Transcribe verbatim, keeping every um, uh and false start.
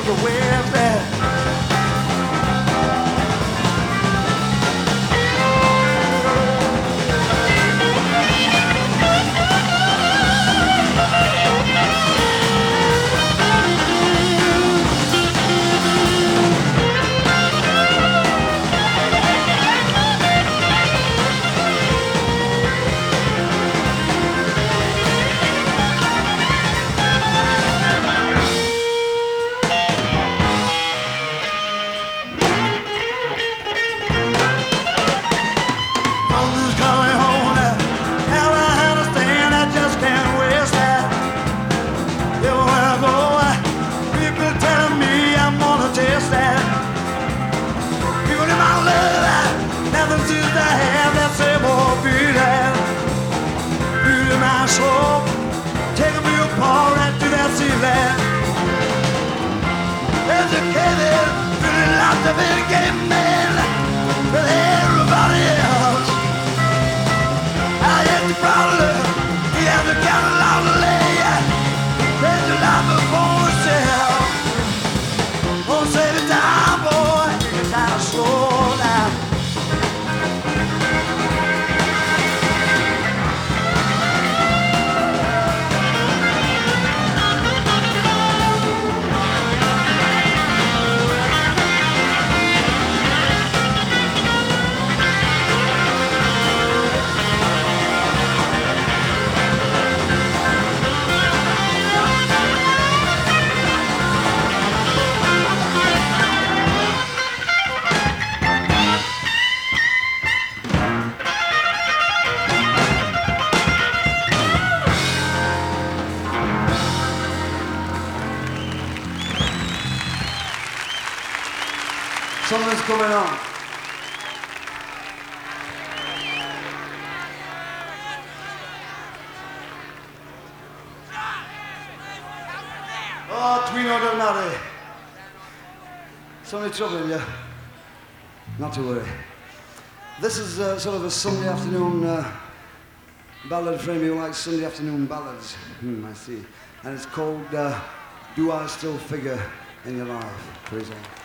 everywhere there. Taking me apart right to that sea land. Educated, feeling lots of it, getting mad with everybody else. I had the problem, he had the kind of law to lay. There's a lot before myself. Won't save the time, boy, it's time to slow down. Something's going on. Oh, Twino Del Mare. Something troubling you? Not to worry. This is uh, sort of a Sunday afternoon uh, ballad for me who likes Sunday afternoon ballads. Hmm, I see. And it's called uh, Do I Still Figure in Your Life? Praise God.